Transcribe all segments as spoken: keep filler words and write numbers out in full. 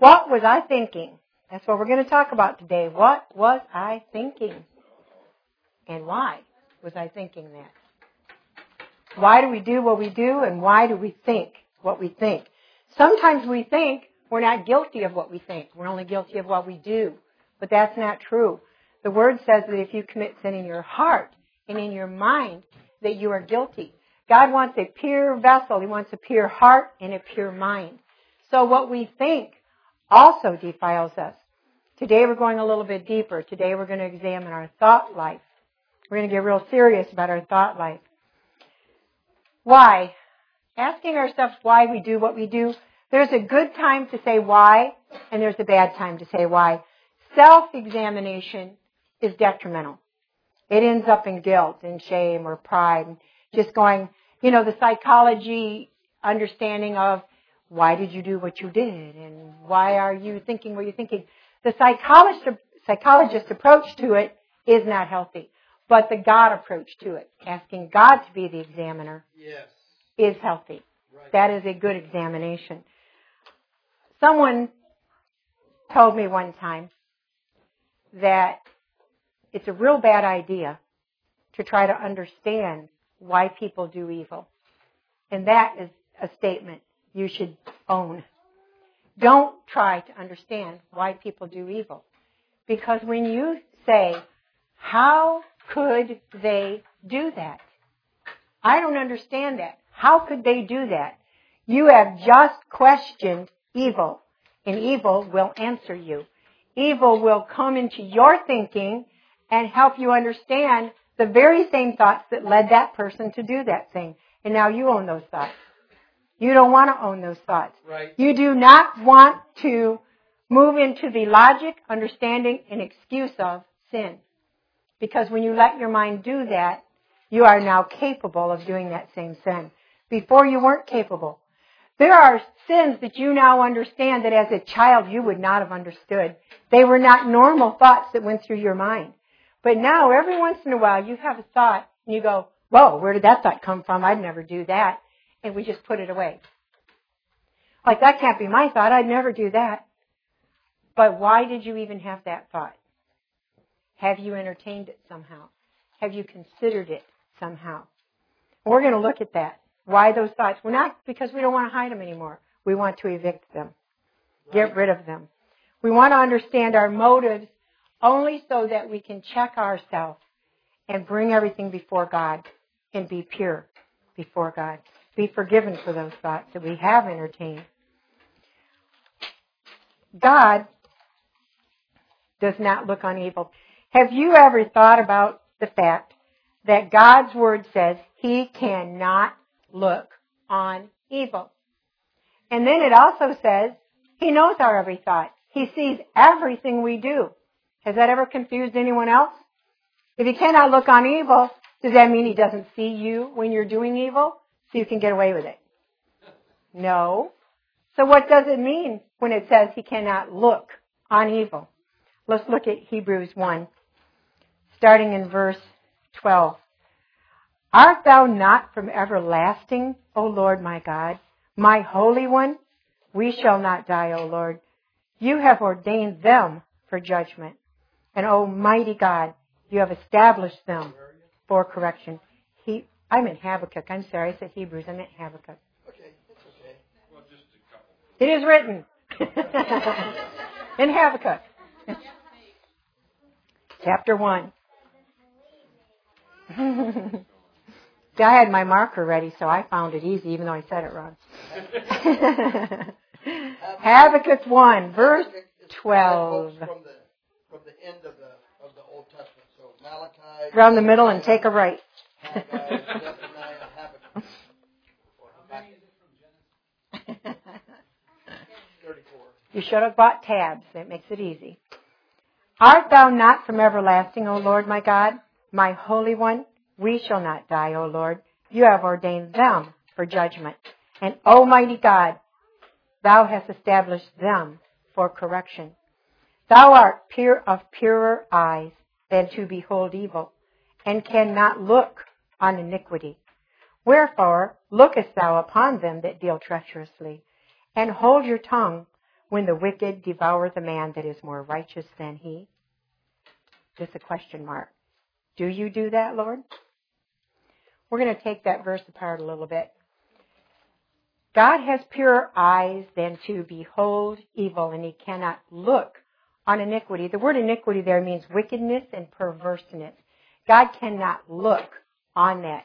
What was I thinking? That's what we're going to talk about today. What was I thinking? And why was I thinking that? Why do we do what we do, and why do we think what we think? Sometimes we think we're not guilty of what we think. We're only guilty of what we do. But that's not true. The Word says that if you commit sin in your heart and in your mind, that you are guilty. God wants a pure vessel. He wants a pure heart and a pure mind. So what we think also defiles us. Today we're going a little bit deeper. Today we're going to examine our thought life. We're going to get real serious about our thought life. Why? Asking ourselves why we do what we do. There's a good time to say why, and there's a bad time to say why. Self-examination is detrimental. It ends up in guilt and shame or pride. Just going, you know, the psychology understanding of why did you do what you did, and why are you thinking what you're thinking. The psychologist, psychologist approach to it is not healthy. But the God approach to it, asking God to be the examiner, yes, is healthy. Right. That is a good examination. Someone told me one time that it's a real bad idea to try to understand why people do evil. And that is a statement you should own. Don't try to understand why people do evil. Because when you say, how could they do that? I don't understand that. How could they do that? You have just questioned evil, and evil will answer you. Evil will come into your thinking and help you understand the very same thoughts that led that person to do that thing. And now you own those thoughts. You don't want to own those thoughts. Right. You do not want to move into the logic, understanding, and excuse of sin. Because when you let your mind do that, you are now capable of doing that same sin. Before you weren't capable. There are sins that you now understand that as a child you would not have understood. They were not normal thoughts that went through your mind. But now every once in a while you have a thought and you go, whoa, where did that thought come from? I'd never do that. And we just put it away. Like, that can't be my thought. I'd never do that. But why did you even have that thought? Have you entertained it somehow? Have you considered it somehow? We're going to look at that. Why those thoughts? We're not because we don't want to hide them anymore. We want to evict them. Get rid of them. We want to understand our motives only so that we can check ourselves and bring everything before God and be pure before God. Be forgiven for those thoughts that we have entertained. God does not look on evil. Have you ever thought about the fact that God's Word says He cannot look on evil? And then it also says He knows our every thought. He sees everything we do. Has that ever confused anyone else? If He cannot look on evil, does that mean He doesn't see you when you're doing evil, so you can get away with it? No. So what does it mean when it says He cannot look on evil? Let's look at Hebrews one, starting in verse twelve. Art thou not from everlasting, O Lord my God, my Holy One? We shall not die, O Lord. You have ordained them for judgment. And, O mighty God, you have established them for correction. He, I'm in Habakkuk. I'm sorry, I said Hebrews. I meant Habakkuk. Okay, it's okay. Well, just a couple. It is written in Habakkuk. Chapter one. See, I had my marker ready, so I found it easy, even though I said it wrong. Habakkuk one, verse twelve. From the, from the end of the, of the Old Testament. So Malachi. Around the middle and take a right. Haggai, Zephaniah, Habakkuk. thirty-four. You should have bought tabs. That makes it easy. Art thou not from everlasting, O Lord my God, my Holy One? We shall not die, O Lord. You have ordained them for judgment. And, Almighty God, Thou hast established them for correction. Thou art pure of purer eyes than to behold evil, and cannot look on iniquity. Wherefore lookest thou upon them that deal treacherously, and hold your tongue, when the wicked devour the man that is more righteous than he? Just a question mark. Do you do that, Lord? We're going to take that verse apart a little bit. God has purer eyes than to behold evil, and he cannot look on iniquity. The word iniquity there means wickedness and perverseness. God cannot look on that.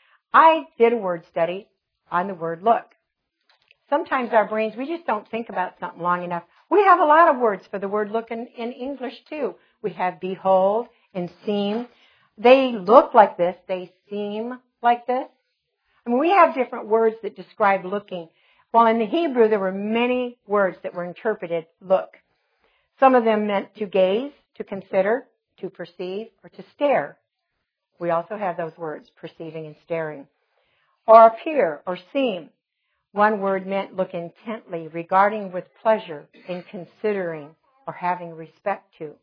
I did a word study on the word look. Sometimes our brains, we just don't think about something long enough. We have a lot of words for the word look in, in English too. We have behold and seem. They look like this. They seem like this. I mean, we have different words that describe looking. While in the Hebrew, there were many words that were interpreted look. Some of them meant to gaze, to consider, to perceive, or to stare. We also have those words, perceiving and staring. Or appear, or seem. One word meant look intently, regarding with pleasure, in considering, or having respect to.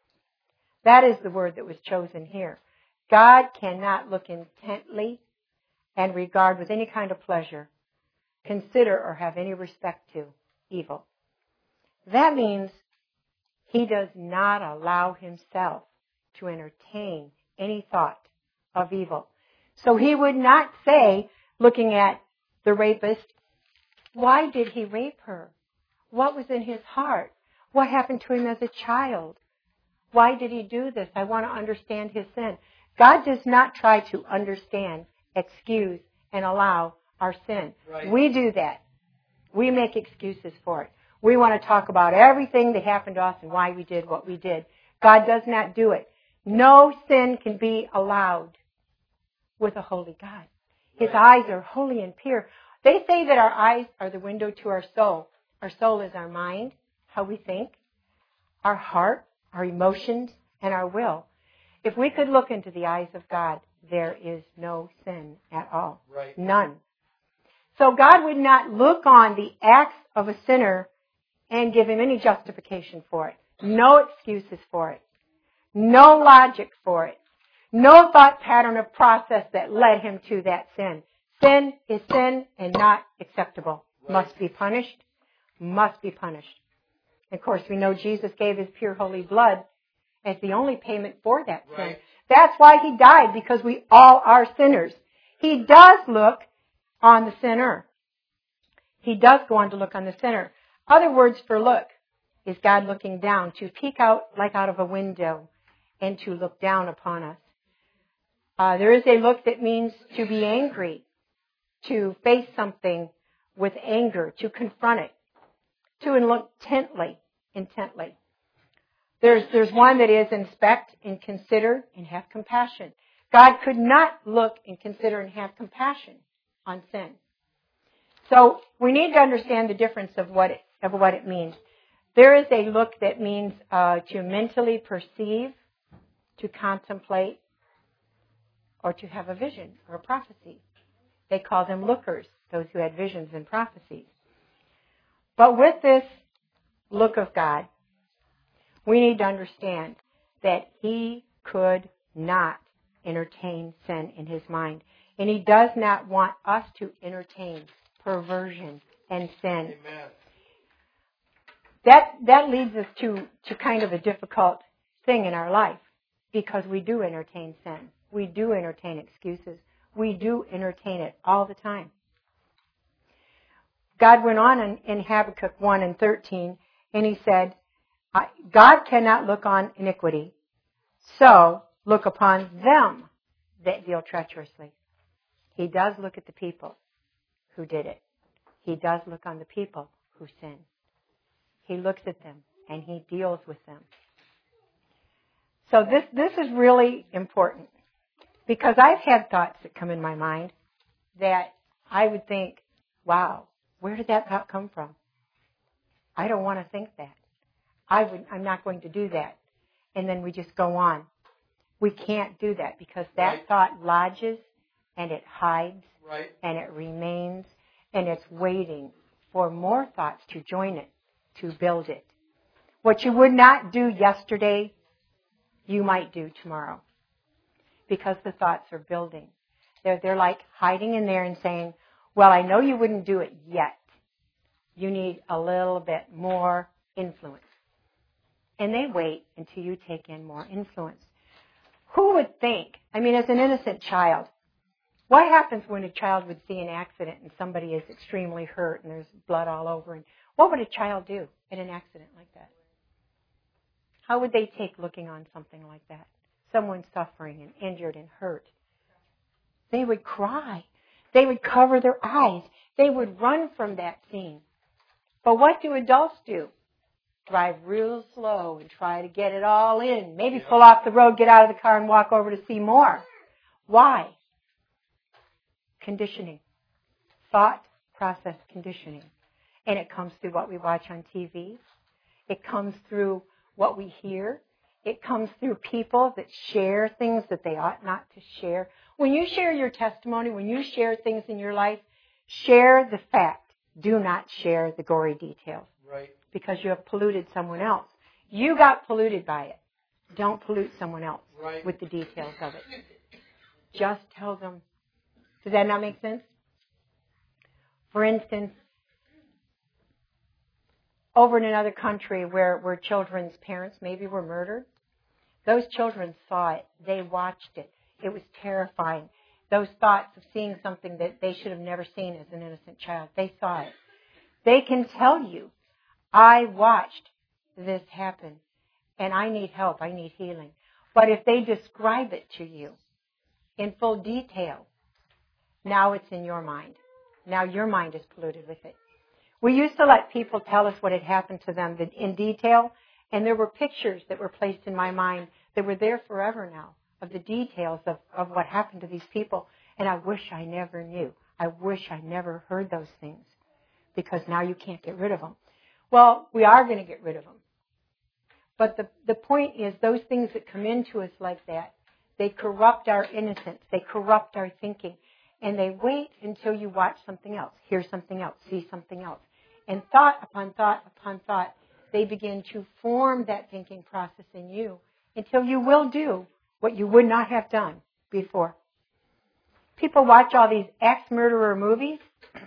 That is the word that was chosen here. God cannot look intently and regard with any kind of pleasure, consider, or have any respect to evil. That means he does not allow himself to entertain any thought of evil. So he would not say, looking at the rapist, why did he rape her? What was in his heart? What happened to him as a child? Why did he do this? I want to understand his sin. God does not try to understand, excuse, and allow our sin. Right. We do that. We make excuses for it. We want to talk about everything that happened to us and why we did what we did. God does not do it. No sin can be allowed with a holy God. His Right. eyes are holy and pure. They say that our eyes are the window to our soul. Our soul is our mind, how we think, our heart, our emotions, and our will. If we could look into the eyes of God, there is no sin at all. Right. None. So God would not look on the acts of a sinner and give him any justification for it. No excuses for it. No logic for it. No thought pattern of process that led him to that sin. Sin is sin and not acceptable. Right. Must be punished. Must be punished. Of course, we know Jesus gave his pure holy blood as the only payment for that sin. Right. That's why he died, because we all are sinners. He does look on the sinner. He does go on to look on the sinner. Other words for look is God looking down, to peek out like out of a window and to look down upon us. Uh, there is a look that means to be angry, to face something with anger, to confront it, to look intently, intently. There's, there's one that is inspect and consider and have compassion. God could not look and consider and have compassion on sin. So we need to understand the difference of what it, of what it means. There is a look that means uh, to mentally perceive, to contemplate, or to have a vision or a prophecy. They call them lookers, those who had visions and prophecies. But with this look of God, we need to understand that he could not entertain sin in his mind. And he does not want us to entertain perversion and sin. Amen. That, that leads us to, to kind of a difficult thing in our life, because we do entertain sin. We do entertain excuses. We do entertain it all the time. God went on in, in Habakkuk one and thirteen, and he said, God cannot look on iniquity, so look upon them that deal treacherously. He does look at the people who did it. He does look on the people who sin. He looks at them and he deals with them. So this, this is really important, because I've had thoughts that come in my mind that I would think, wow, where did that thought come from? I don't want to think that. I would, I'm not going to do that. And then we just go on. We can't do that, because that Right. thought lodges and it hides Right. and it remains and it's waiting for more thoughts to join it, to build it. What you would not do yesterday, you might do tomorrow, because the thoughts are building. They're, they're like hiding in there and saying, well, I know you wouldn't do it yet. You need a little bit more influence. And they wait until you take in more influence. Who would think, I mean, as an innocent child, what happens when a child would see an accident and somebody is extremely hurt and there's blood all over? And what would a child do in an accident like that? How would they take looking on something like that? Someone suffering and injured and hurt. They would cry. They would cover their eyes. They would run from that scene. But what do adults do? Drive real slow and try to get it all in. Maybe pull off the road, get out of the car, and walk over to see more. Why? Conditioning. Thought process conditioning. And it comes through what we watch on T V. It comes through what we hear. It comes through people that share things that they ought not to share. When you share your testimony, when you share things in your life, share the fact. Do not share the gory details. Right. Because you have polluted someone else. You got polluted by it. Don't pollute someone else right. with the details of it. Just tell them. Does that not make sense? For instance, over in another country where, where children's parents maybe were murdered, those children saw it. They watched it. It was terrifying. Those thoughts of seeing something that they should have never seen as an innocent child, they saw it. They can tell you, I watched this happen, and I need help, I need healing. But if they describe it to you in full detail, now it's in your mind. Now your mind is polluted with it. We used to let people tell us what had happened to them in detail, and there were pictures that were placed in my mind that were there forever now of the details of, of what happened to these people. And I wish I never knew. I wish I never heard those things, because now you can't get rid of them. Well, we are going to get rid of them. But the, the point is, those things that come into us like that, they corrupt our innocence. They corrupt our thinking. And they wait until you watch something else, hear something else, see something else. And thought upon thought upon thought, they begin to form that thinking process in you until you will do what you would not have done before. People watch all these ex-murderer movies,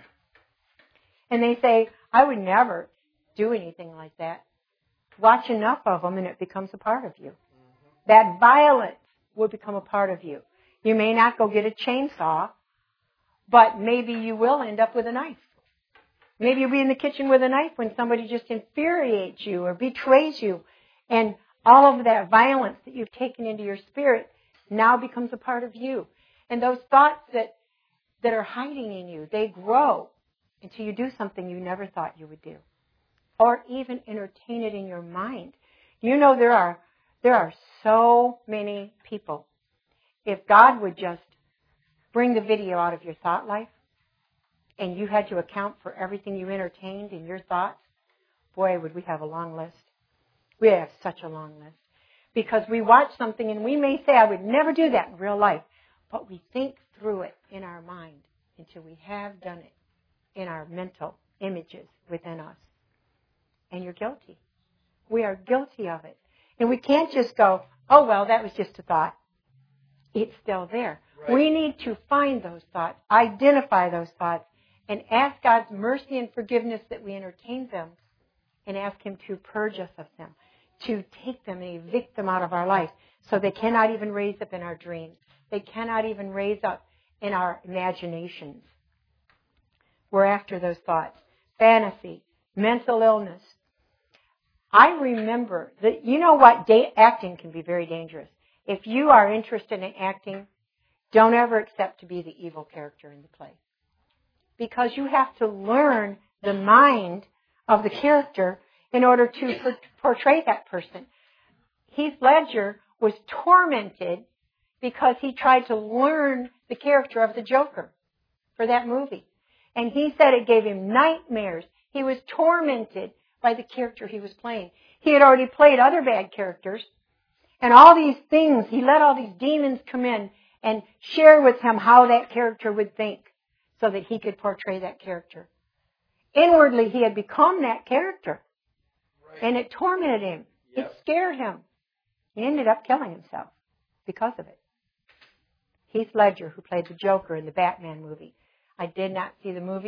and they say, I would never do anything like that. Watch enough of them and it becomes a part of you. Mm-hmm. That violence will become a part of you. You may not go get a chainsaw, but maybe you will end up with a knife. Maybe you'll be in the kitchen with a knife when somebody just infuriates you or betrays you. And all of that violence that you've taken into your spirit now becomes a part of you. And those thoughts that, that are hiding in you, they grow until you do something you never thought you would do. Or even entertain it in your mind. You know, there are, there are so many people. If God would just bring the video out of your thought life, and you had to account for everything you entertained in your thoughts, boy, would we have a long list. We have such a long list. Because we watch something and we may say, I would never do that in real life. But we think through it in our mind until we have done it in our mental images within us. And you're guilty. We are guilty of it. And we can't just go, oh, well, that was just a thought. It's still there. Right. We need to find those thoughts, identify those thoughts, and ask God's mercy and forgiveness that we entertain them, and ask Him to purge us of them, to take them and evict them out of our life so they cannot even raise up in our dreams. They cannot even raise up in our imaginations. We're after those thoughts. Fantasy, mental illness. I remember that, you know what, da- acting can be very dangerous. If you are interested in acting, don't ever accept to be the evil character in the play. Because you have to learn the mind of the character in order to por- portray that person. Heath Ledger was tormented because he tried to learn the character of the Joker for that movie. And he said it gave him nightmares. He was tormented by the character he was playing. He had already played other bad characters. And all these things, he let all these demons come in and share with him how that character would think so that he could portray that character. Inwardly, he had become that character. Right. And it tormented him. Yep. It scared him. He ended up killing himself because of it. Heath Ledger, who played the Joker in the Batman movie. I did not see the movie.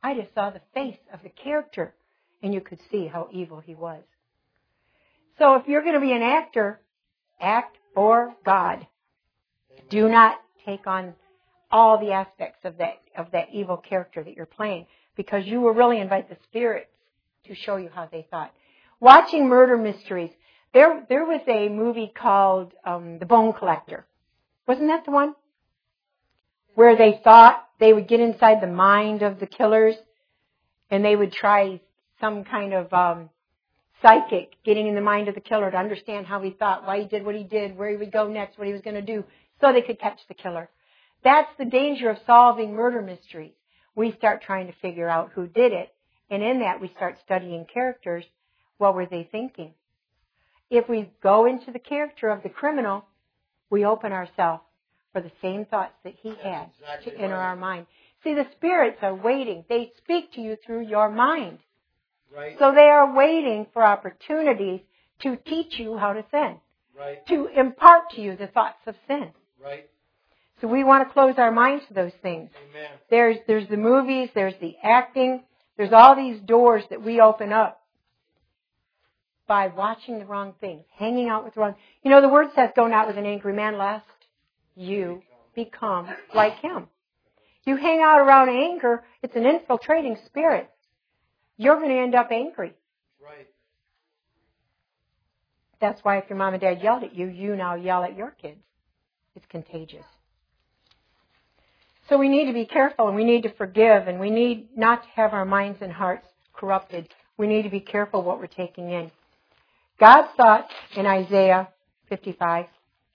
I just saw the face of the character, and you could see how evil he was. So if you're going to be an actor, act for God. Do not take on all the aspects of that of that evil character that you're playing, because you will really invite the spirits to show you how they thought. Watching murder mysteries. There, there was a movie called um, The Bone Collector. Wasn't that the one? Where they thought they would get inside the mind of the killers, and they would try some kind of um, psychic getting in the mind of the killer to understand how he thought, why he did what he did, where he would go next, what he was going to do, so they could catch the killer. That's the danger of solving murder mysteries. We start trying to figure out who did it, and in that we start studying characters. What were they thinking? If we go into the character of the criminal, we open ourselves for the same thoughts that he had exactly to enter right. our mind. See, the spirits are waiting. They speak to you through your mind. Right. So they are waiting for opportunities to teach you how to sin. Right. To impart to you the thoughts of sin. Right. So we want to close our minds to those things. Amen. There's, there's the movies, there's the acting, there's all these doors that we open up by watching the wrong things, hanging out with the wrong. You know, the word says, go not with an angry man, lest you become like him. You hang out around anger, it's an infiltrating spirit. You're going to end up angry. Right. That's why if your mom and dad yelled at you, you now yell at your kids. It's contagious. So we need to be careful, and we need to forgive, and we need not to have our minds and hearts corrupted. We need to be careful what we're taking in. God's thoughts in Isaiah fifty-five.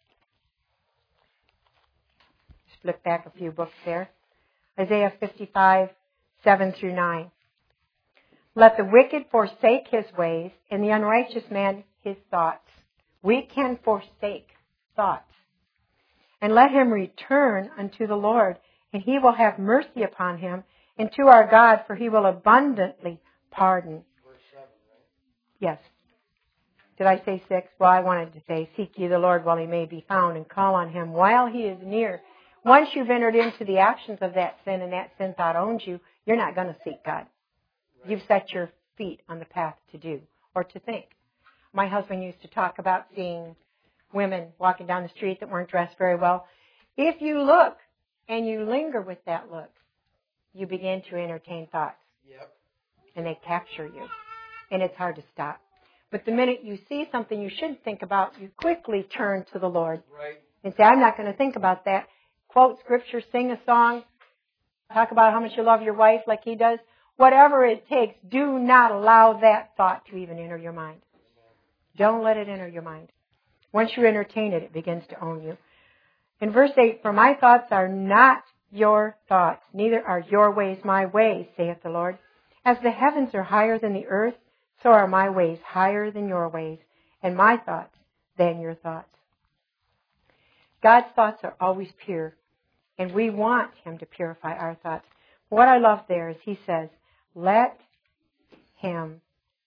Just flip back a few books there. Isaiah fifty-five, seven through nine. Let the wicked forsake his ways, and the unrighteous man his thoughts. We can forsake thoughts. And let him return unto the Lord, and he will have mercy upon him, and to our God, for he will abundantly pardon. Verse seven, right? Yes. Did I say six? Well, I wanted to say, seek ye the Lord while he may be found, and call on him while he is near. Once you've entered into the actions of that sin, and that sin thought owns you, you're not going to seek God. Right. You've set your feet on the path to do, or to think. My husband used to talk about seeing women walking down the street that weren't dressed very well. If you look and you linger with that look, you begin to entertain thoughts. Yep. And they capture you. And it's hard to stop. But the minute you see something you shouldn't think about, you quickly turn to the Lord. Right. And say, I'm not going to think about that. Quote scripture, sing a song, talk about how much you love your wife like he does. Whatever it takes, do not allow that thought to even enter your mind. Don't let it enter your mind. Once you entertain it, it begins to own you. In verse eight, for my thoughts are not your thoughts, neither are your ways my ways, saith the Lord. As the heavens are higher than the earth, so are my ways higher than your ways, and my thoughts than your thoughts. God's thoughts are always pure, and we want him to purify our thoughts. What I love there is he says, let him,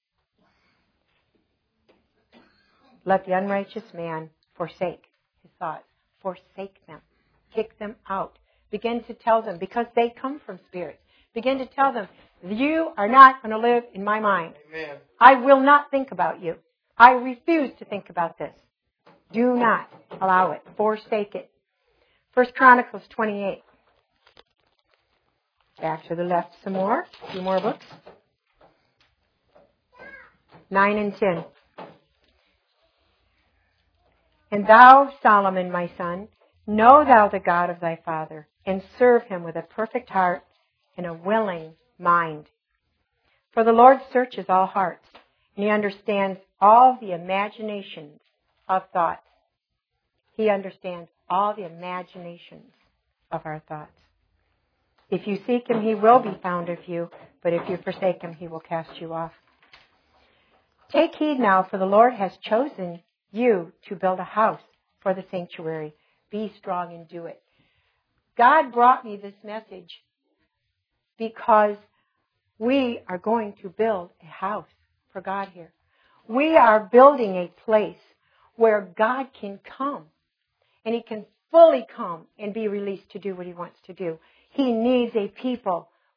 let the unrighteous man forsake his thoughts. Forsake them. Kick them out. Begin to tell them, because they come from spirits. Begin to tell them, you are not going to live in my mind. Amen. I will not think about you. I refuse to think about this. Do not allow it. Forsake it. First Chronicles twenty-eight. Back to the left some more. A few more books. nine and ten. And thou, Solomon, my son, know thou the God of thy father, and serve him with a perfect heart and a willing mind. For the Lord searches all hearts, and he understands all the imaginations of thoughts. He understands all the imaginations of our thoughts. If you seek him, he will be found of you, but if you forsake him, he will cast you off. Take heed now, for the Lord has chosen you to build a house for the sanctuary. Be strong and do it. God brought me this message because we are going to build a house for God here. We are building a place where God can come, and he can fully come and be released to do what he wants to do. He needs a people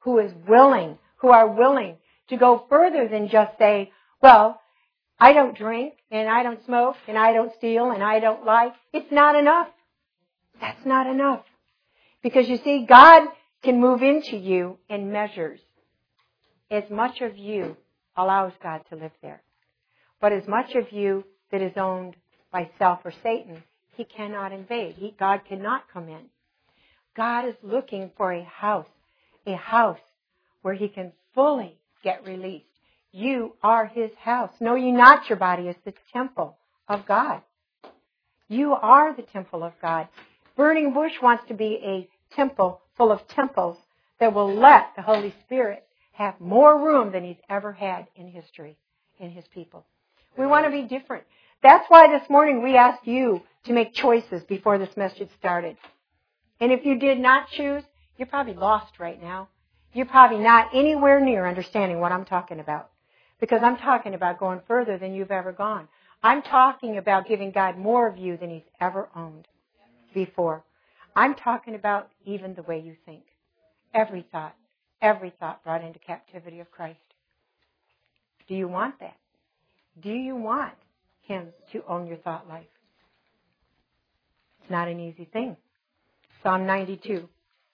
who is willing, who are willing to go further than just say, well, I don't drink, and I don't smoke, and I don't steal, and I don't lie. It's not enough. That's not enough. Because you see, God can move into you in measures. As much of you allows God to live there. But as much of you that is owned by self or Satan, He cannot invade. He, God cannot come in. God is looking for a house, a house where He can fully get released. You are His house. Know ye not your body is the temple of God. You are the temple of God. Burning Bush wants to be a temple full of temples that will let the Holy Spirit have more room than He's ever had in history, in His people. We want to be different. That's why this morning we asked you to make choices before this message started. And if you did not choose, you're probably lost right now. You're probably not anywhere near understanding what I'm talking about. Because I'm talking about going further than you've ever gone. I'm talking about giving God more of you than He's ever owned before. I'm talking about even the way you think. Every thought. Every thought brought into captivity of Christ. Do you want that? Do you want Him to own your thought life? It's not an easy thing. Psalm ninety-two.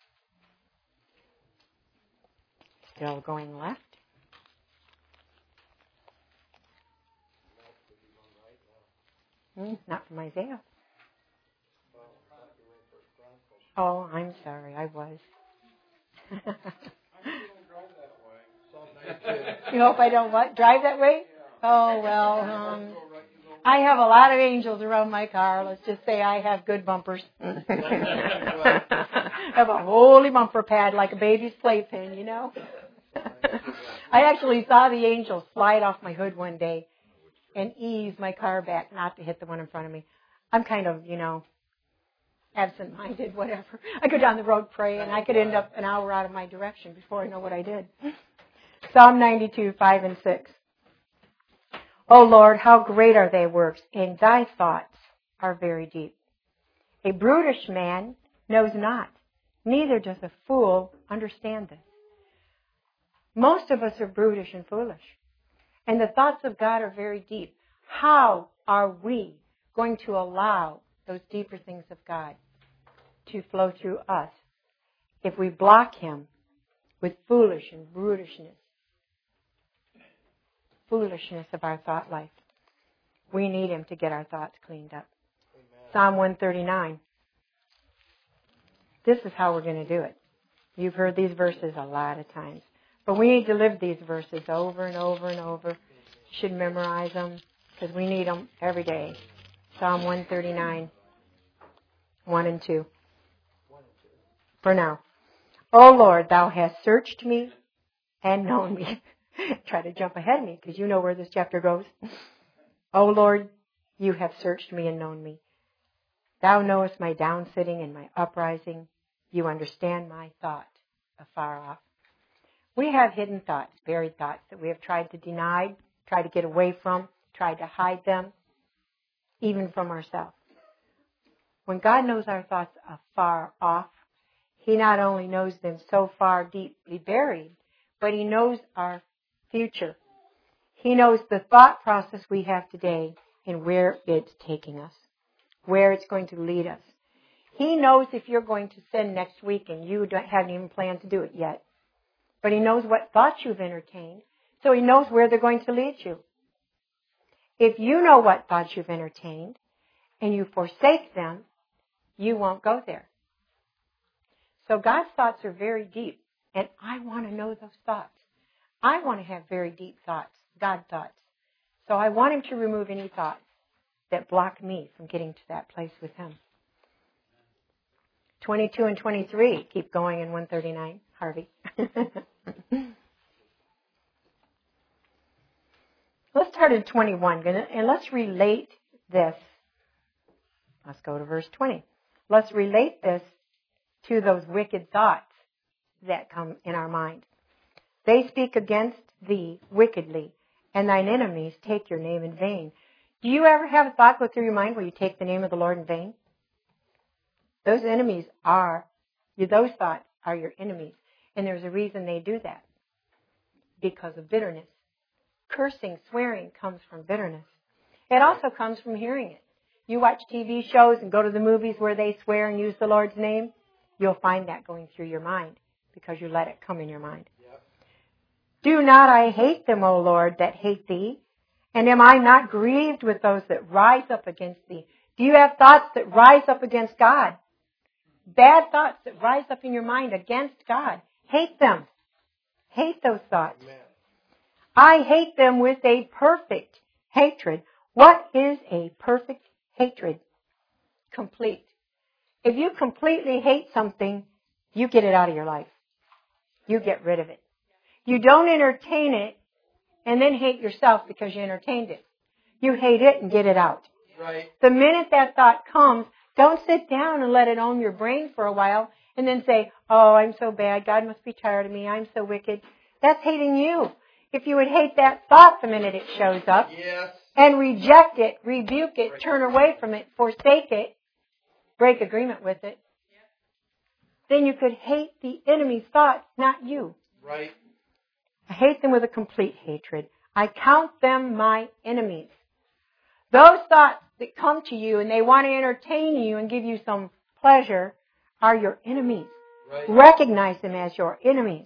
Still going left. Hmm, not from Isaiah. Oh, I'm sorry. I was. You hope I don't what? Drive that way? Oh, well, um, I have a lot of angels around my car. Let's just say I have good bumpers. I have a holy bumper pad like a baby's playpen, you know? I actually saw the angels slide off my hood one day and ease my car back not to hit the one in front of me. I'm kind of, you know, absent-minded, whatever. I go down the road, pray, and I could end up an hour out of my direction before I know what I did. Psalm ninety-two, five and six. O Lord, how great are thy works, and thy thoughts are very deep. A brutish man knows not, neither does a fool understand this. Most of us are brutish and foolish, and the thoughts of God are very deep. How are we going to allow those deeper things of God to flow through us if we block Him with foolish and brutishness? Foolishness of our thought life. We need Him to get our thoughts cleaned up. Amen. Psalm one thirty-nine. This is how we're going to do it. You've heard these verses a lot of times. But we need to live these verses over and over and over. You should memorize them because we need them every day. Psalm one thirty-nine, one and two. For now. O Lord, thou hast searched me and known me. Try to jump ahead of me because you know where this chapter goes. O Lord, you have searched me and known me. Thou knowest my down sitting and my uprising. You understand my thought afar off. We have hidden thoughts, buried thoughts that we have tried to deny, tried to get away from, tried to hide them, even from ourselves. When God knows our thoughts afar off, He not only knows them so far deeply buried, but He knows our future. He knows the thought process we have today and where it's taking us, where it's going to lead us. He knows if you're going to sin next week and you don't, haven't even planned to do it yet. But He knows what thoughts you've entertained, so He knows where they're going to lead you. If you know what thoughts you've entertained and you forsake them, you won't go there. So God's thoughts are very deep, and I want to know those thoughts. I want to have very deep thoughts, God thoughts. So I want Him to remove any thoughts that block me from getting to that place with Him. twenty-two and twenty-three, keep going in one thirty-nine, Harvey. Let's start at twenty-one, and let's relate this. Let's go to verse twenty. Let's relate this to those wicked thoughts that come in our mind. They speak against thee wickedly, and thine enemies take your name in vain. Do you ever have a thought go through your mind where you take the name of the Lord in vain? Those enemies are, those thoughts are your enemies. And there's a reason they do that. Because of bitterness. Cursing, swearing comes from bitterness. It also comes from hearing it. You watch T V shows and go to the movies where they swear and use the Lord's name, you'll find that going through your mind because you let it come in your mind. Yep. Do not I hate them, O Lord, that hate thee? And am I not grieved with those that rise up against thee? Do you have thoughts that rise up against God? Bad thoughts that rise up in your mind against God. Hate them. Hate those thoughts. Amen. I hate them with a perfect hatred. What is a perfect hatred? Complete. If you completely hate something, you get it out of your life. You get rid of it. You don't entertain it and then hate yourself because you entertained it. You hate it and get it out. Right. The minute that thought comes, don't sit down and let it own your brain for a while and then say, oh, I'm so bad. God must be tired of me. I'm so wicked. That's hating you. If you would hate that thought the minute it shows up, yes, and reject it, rebuke it, turn away from it, forsake it, break agreement with it, then you could hate the enemy's thoughts, not you. Right. I hate them with a complete hatred. I count them my enemies. Those thoughts that come to you and they want to entertain you and give you some pleasure are your enemies. Right. Recognize them as your enemies.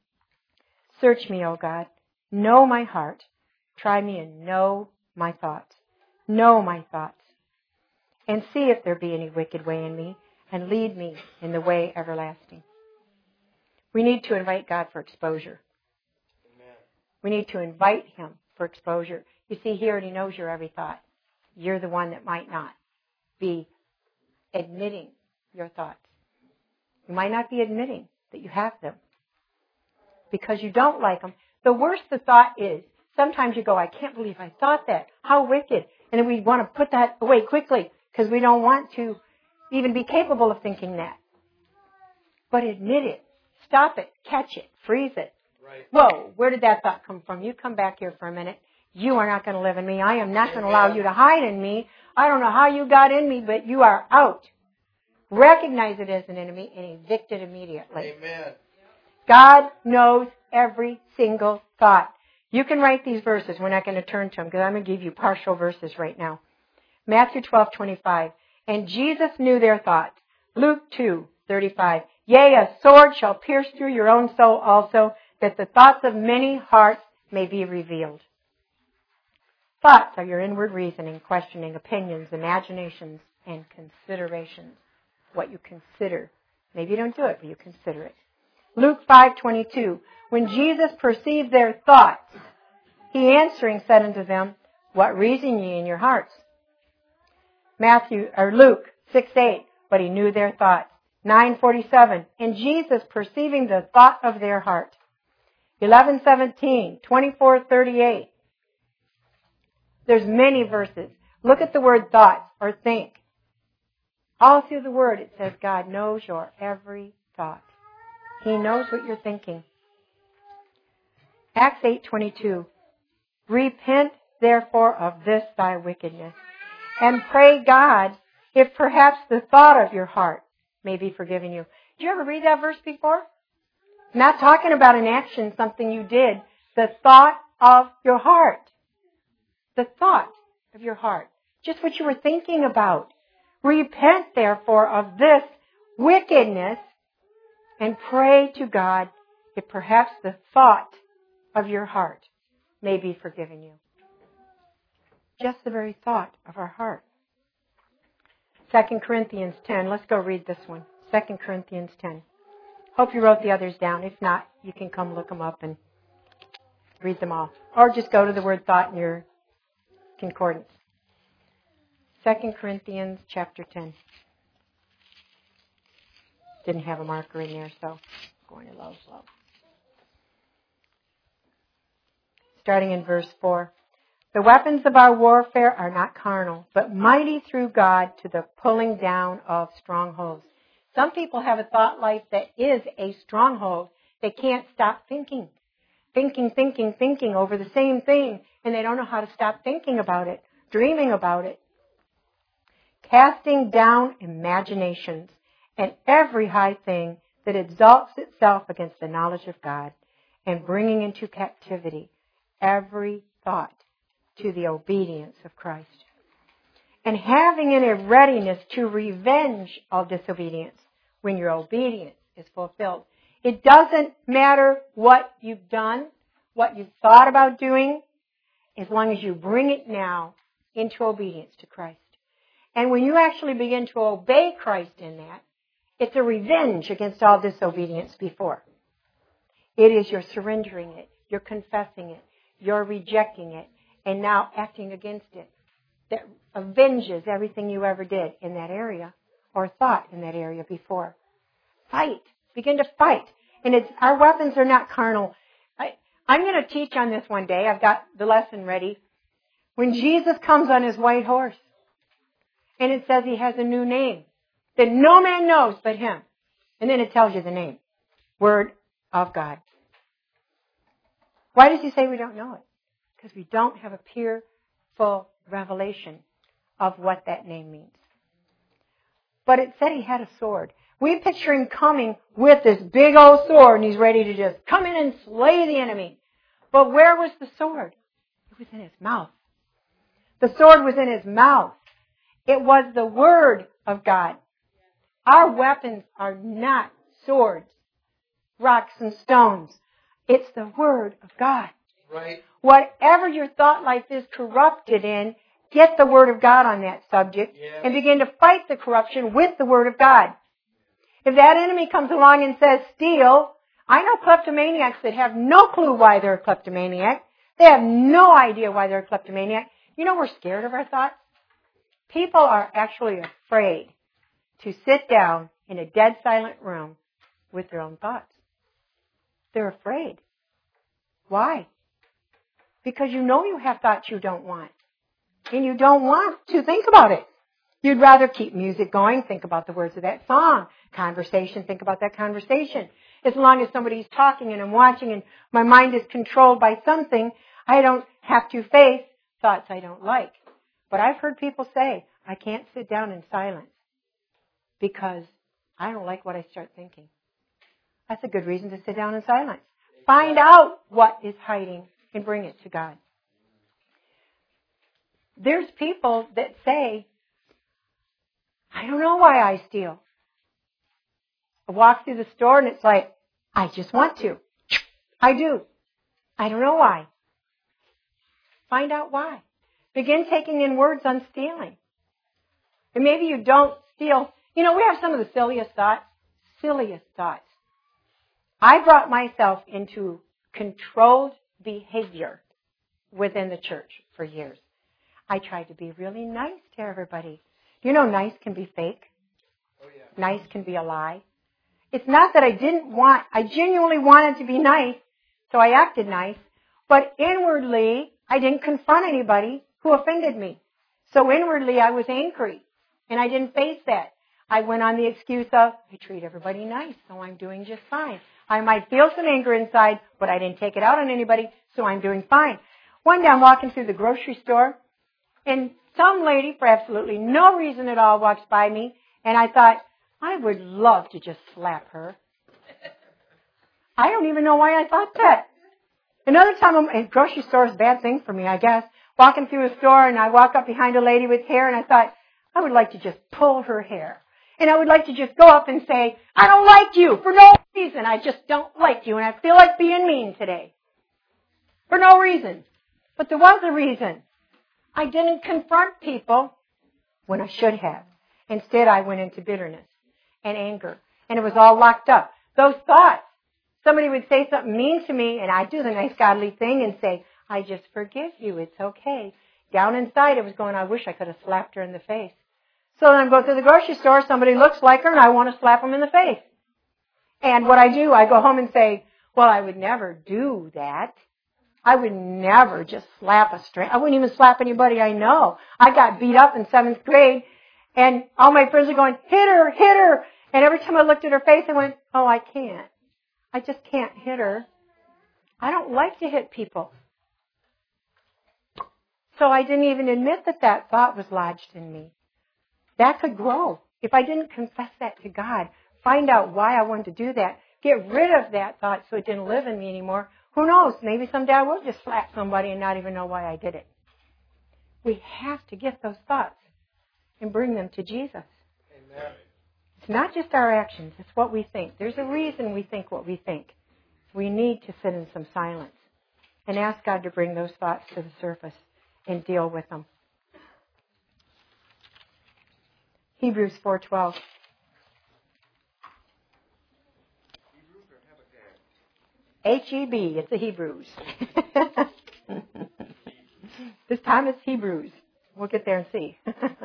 Search me, O God. Know my heart. Try me and know my thoughts. Know my thoughts. And see if there be any wicked way in me, and lead me in the way everlasting. We need to invite God for exposure. Amen. We need to invite Him for exposure. You see, He already knows your every thought. You're the one that might not be admitting your thoughts. You might not be admitting that you have them because you don't like them. The worse the thought is, sometimes you go, I can't believe I thought that. How wicked. And then we want to put that away quickly because we don't want to even be capable of thinking that. But admit it. Stop it. Catch it. Freeze it. Right. Whoa, where did that thought come from? You come back here for a minute. You are not going to live in me. I am not going to allow you to hide in me. I don't know how you got in me, but you are out. Recognize it as an enemy and evict it immediately. Amen. God knows every single thought. You can write these verses. We're not going to turn to them because I'm going to give you partial verses right now. Matthew twelve twenty-five. And Jesus knew their thoughts. Luke two thirty-five. Yea, a sword shall pierce through your own soul also, that the thoughts of many hearts may be revealed. Thoughts are your inward reasoning, questioning, opinions, imaginations, and considerations. What you consider. Maybe you don't do it, but you consider it. Luke five twenty-two. When Jesus perceived their thoughts, He answering said unto them, What reason ye in your hearts? Matthew or Luke six eight. But He knew their thoughts. nine forty-seven. And Jesus perceiving the thought of their heart. eleven seventeen. twenty-four thirty-eight. There's many verses. Look at the word thoughts or think. All through the word it says God knows your every thought. He knows what you're thinking. Acts eight twenty-two. Repent therefore of this thy wickedness, and pray God if perhaps the thought of your heart may be forgiven you. Did you ever read that verse before? I'm not talking about an action, something you did. The thought of your heart. The thought of your heart. Just what you were thinking about. Repent therefore of this wickedness and pray to God if perhaps the thought of your heart may be forgiven you. Just the very thought of our heart. Second Corinthians ten. Let's go read this one. Second Corinthians ten. Hope you wrote the others down. If not, you can come look them up and read them all. Or just go to the word thought in your concordance. Second Corinthians chapter ten. Didn't have a marker in there, so going to low, slow. Starting in verse four. The weapons of our warfare are not carnal, but mighty through God to the pulling down of strongholds. Some people have a thought life that is a stronghold. They can't stop thinking. Thinking, thinking, thinking over the same thing, and they don't know how to stop thinking about it, dreaming about it. Casting down imaginations and every high thing that exalts itself against the knowledge of God, and bringing into captivity every thought to the obedience of Christ. And having in a readiness to revenge all disobedience when your obedience is fulfilled. It doesn't matter what you've done, what you've thought about doing, as long as you bring it now into obedience to Christ. And when you actually begin to obey Christ in that, it's a revenge against all disobedience before. It is you're surrendering it, you're confessing it, you're rejecting it, and now acting against it. That avenges everything you ever did in that area or thought in that area before. Fight. Begin to fight. And it's, our weapons are not carnal. I, I'm going to teach on this one day. I've got the lesson ready. When Jesus comes on his white horse, and it says he has a new name that no man knows but him. And then it tells you the name. Word of God. Why does he say we don't know it? Because we don't have a pure, full revelation of what that name means. But it said he had a sword. We picture him coming with this big old sword, and he's ready to just come in and slay the enemy. But where was the sword? It was in his mouth. The sword was in his mouth. It was the Word of God. Our weapons are not swords, rocks, and stones. It's the Word of God. Right. Whatever your thought life is corrupted in, get the Word of God on that subject Yeah. and begin to fight the corruption with the Word of God. If that enemy comes along and says, steal, I know kleptomaniacs that have no clue why they're a kleptomaniac. They have no idea why they're a kleptomaniac. You know, we're scared of our thoughts. People are actually afraid to sit down in a dead silent room with their own thoughts. They're afraid. Why? Because you know you have thoughts you don't want. And you don't want to think about it. You'd rather keep music going, think about the words of that song. Conversation, think about that conversation. As long as somebody's talking and I'm watching and my mind is controlled by something, I don't have to face thoughts I don't like. But I've heard people say, I can't sit down in silence because I don't like what I start thinking. That's a good reason to sit down in silence. Find out what is hiding and bring it to God. There's people that say, I don't know why I steal. I walk through the store and it's like, I just want to. I do. I don't know why. Find out why. Begin taking in words on stealing. And maybe you don't steal. You know, we have some of the silliest thoughts. Silliest thoughts. I brought myself into controlled behavior within the church for years. I tried to be really nice to everybody. You know, nice can be fake. Oh, yeah. Nice can be a lie. It's not that I didn't want, I genuinely wanted to be nice, so I acted nice, but inwardly, I didn't confront anybody who offended me. So inwardly, I was angry, and I didn't face that. I went on the excuse of, I treat everybody nice, so I'm doing just fine. I might feel some anger inside, but I didn't take it out on anybody, so I'm doing fine. One day, I'm walking through the grocery store, and some lady, for absolutely no reason at all, walks by me, and I thought, I would love to just slap her. I don't even know why I thought that. Another time, I'm, a grocery store is a bad thing for me, I guess. Walking through a store, and I walk up behind a lady with hair, and I thought, I would like to just pull her hair. And I would like to just go up and say, I don't like you for no reason. I just don't like you, and I feel like being mean today. For no reason. But there was a reason. I didn't confront people when I should have. Instead, I went into bitterness and anger. And it was all locked up. Those thoughts. Somebody would say something mean to me, and I'd do the nice godly thing and say, I just forgive you. It's okay. Down inside, it was going, I wish I could have slapped her in the face. So then I go to the grocery store, somebody looks like her, and I want to slap them in the face. And what I do, I go home and say, well, I would never do that. I would never just slap a stranger. I wouldn't even slap anybody I know. I got beat up in seventh grade, and all my friends are going, hit her, hit her. And every time I looked at her face, I went, oh, I can't. I just can't hit her. I don't like to hit people. So I didn't even admit that that thought was lodged in me. That could grow if I didn't confess that to God find out why I wanted to do that. Get rid of that thought so it didn't live in me anymore. Who knows? Maybe someday I will just slap somebody and not even know why I did it. We have to get those thoughts and bring them to Jesus. Amen. It's not just our actions. It's what we think. There's a reason we think what we think. We need to sit in some silence and ask God to bring those thoughts to the surface and deal with them. Hebrews four twelve. H E B, it's the Hebrews. This time it's Hebrews. We'll get there and see.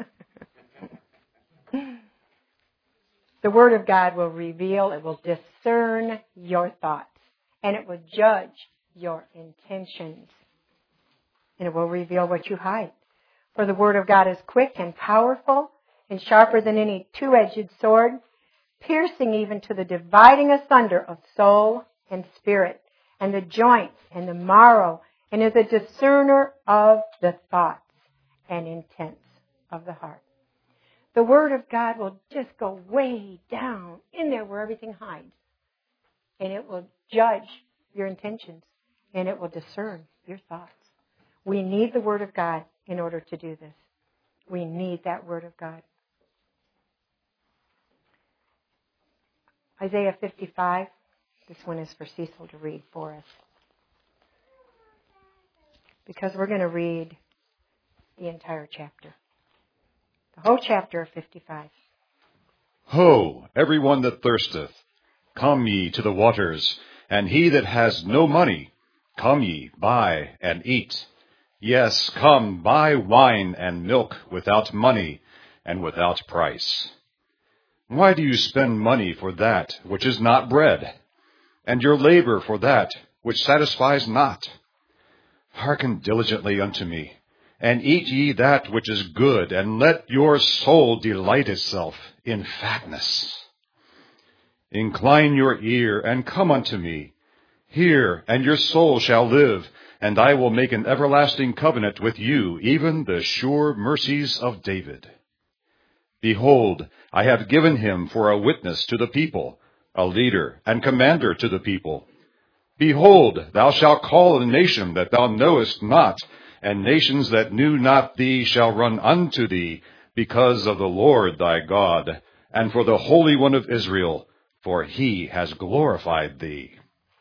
The Word of God will reveal, it will discern your thoughts, and it will judge your intentions. And it will reveal what you hide. For the Word of God is quick and powerful and sharper than any two-edged sword, piercing even to the dividing asunder of soul and spirit, and the joints and the marrow, and is a discerner of the thoughts and intents of the heart. The Word of God will just go way down in there where everything hides. And it will judge your intentions. And it will discern your thoughts. We need the Word of God in order to do this. We need that Word of God. Isaiah fifty-five. This one is for Cecil to read for us. Because we're going to read the entire chapter. The whole chapter of fifty-five. Ho, everyone that thirsteth, come ye to the waters, and he that has no money, come ye, buy and eat. Yes, come, buy wine and milk without money and without price. Why do you spend money for that which is not bread, and your labor for that which satisfies not? Hearken diligently unto me, and eat ye that which is good, and let your soul delight itself in fatness. Incline your ear, and come unto me. Hear, and your soul shall live, and I will make an everlasting covenant with you, even the sure mercies of David. Behold, I have given him for a witness to the people, a leader and commander to the people. Behold, thou shalt call a nation that thou knowest not, and nations that knew not thee shall run unto thee, because of the Lord thy God, and for the Holy One of Israel, for he has glorified thee.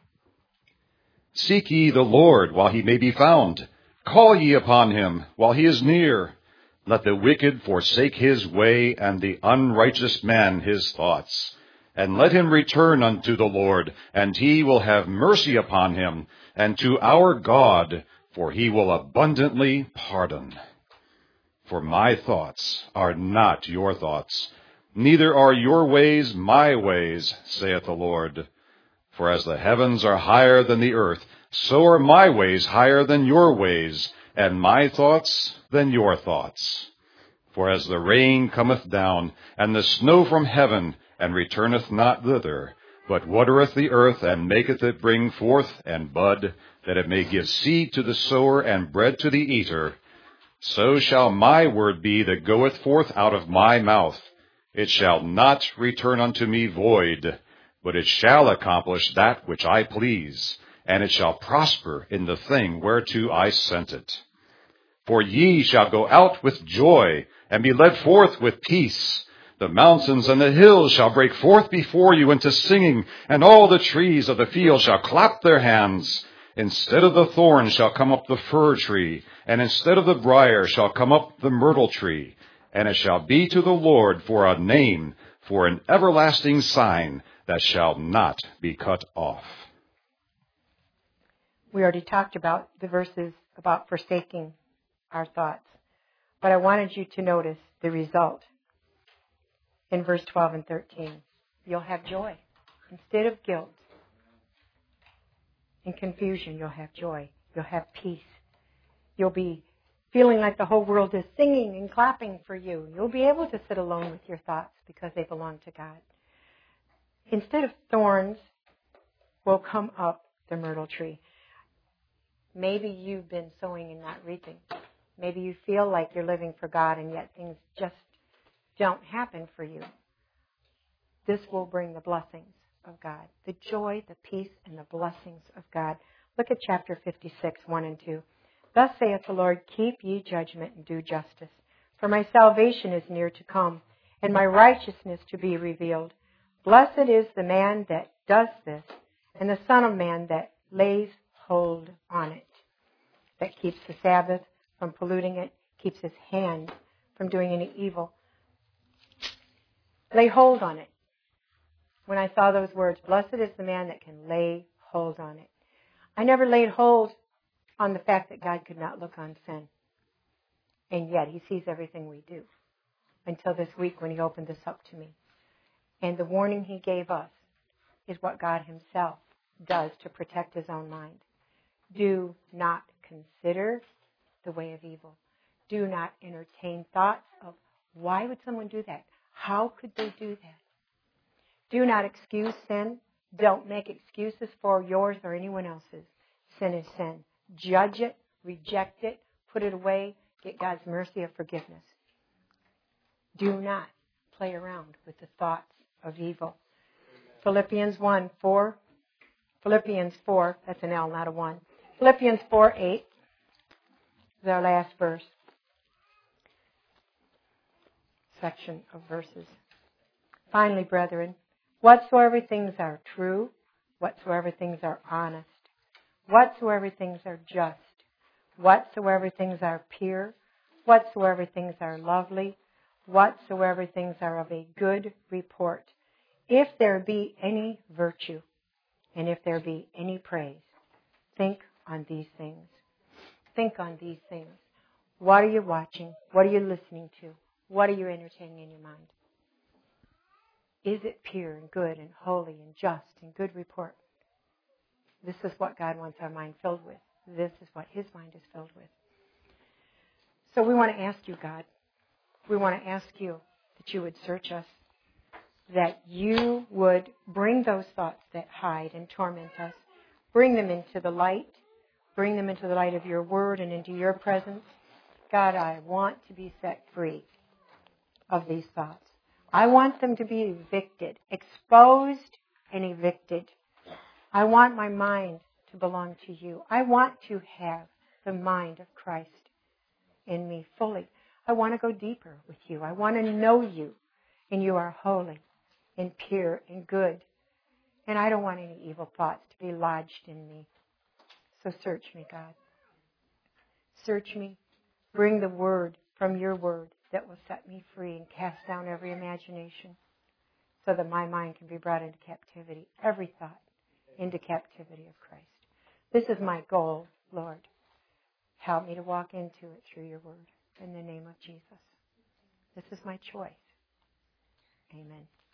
Seek ye the Lord while he may be found. Call ye upon him while he is near. Let the wicked forsake his way, and the unrighteous man his thoughts. And let him return unto the Lord, and he will have mercy upon him, and to our God, for he will abundantly pardon. For my thoughts are not your thoughts, neither are your ways my ways, saith the Lord. For as the heavens are higher than the earth, so are my ways higher than your ways, and my thoughts than your thoughts. For as the rain cometh down, and the snow from heaven, and returneth not thither, but watereth the earth, and maketh it bring forth and bud, that it may give seed to the sower and bread to the eater, so shall my word be that goeth forth out of my mouth. It shall not return unto me void, but it shall accomplish that which I please, and it shall prosper in the thing whereto I sent it. For ye shall go out with joy, and be led forth with peace. The mountains and the hills shall break forth before you into singing, and all the trees of the field shall clap their hands. Instead of the thorn shall come up the fir tree, and instead of the brier shall come up the myrtle tree. And it shall be to the Lord for a name, for an everlasting sign that shall not be cut off. We already talked about the verses about forsaking our thoughts. But I wanted you to notice the result. In verse twelve and thirteen, you'll have joy. Instead of guilt and confusion, you'll have joy. You'll have peace. You'll be feeling like the whole world is singing and clapping for you. You'll be able to sit alone with your thoughts because they belong to God. Instead of thorns, will come up the myrtle tree. Maybe you've been sowing and not reaping. Maybe you feel like you're living for God and yet things just don't happen for you. This will bring the blessings of God, the joy, the peace, and the blessings of God. Look at chapter fifty-six, one and two. Thus saith the Lord, keep ye judgment and do justice, for my salvation is near to come, and my righteousness to be revealed. Blessed is the man that does this, and the Son of Man that lays hold on it, that keeps the Sabbath from polluting it, keeps his hand from doing any evil. Lay hold on it. When I saw those words, blessed is the man that can lay hold on it. I never laid hold on the fact that God could not look on sin. And yet he sees everything we do. Until this week when he opened this up to me. And the warning he gave us is what God himself does to protect his own mind. Do not consider the way of evil. Do not entertain thoughts of why would someone do that? How could they do that? Do not excuse sin. Don't make excuses for yours or anyone else's. Sin is sin. Judge it, reject it, put it away, get God's mercy of forgiveness. Do not play around with the thoughts of evil. Philippians one, four. Philippians four, that's an L, not a one. Philippians four, eight is our last verse. Section of verses. Finally, brethren, whatsoever things are true, whatsoever things are honest, whatsoever things are just, whatsoever things are pure, whatsoever things are lovely, whatsoever things are of a good report, if there be any virtue, and if there be any praise, think on these things. Think on these things. What are you watching? What are you listening to? What are you entertaining in your mind? Is it pure and good and holy and just and good report? This is what God wants our mind filled with. This is what his mind is filled with. So we want to ask you, God, we want to ask you that you would search us, that you would bring those thoughts that hide and torment us, bring them into the light, bring them into the light of your word and into your presence. God, I want to be set free of these thoughts. I want them to be evicted, exposed and evicted. I want my mind to belong to you. I want to have the mind of Christ in me fully. I want to go deeper with you. I want to know you, and you are holy and pure and good. And I don't want any evil thoughts to be lodged in me. So search me, God. Search me. Bring the word from your word that will set me free and cast down every imagination so that my mind can be brought into captivity, every thought into captivity of Christ. This is my goal, Lord. Help me to walk into it through your word in the name of Jesus. This is my choice. Amen.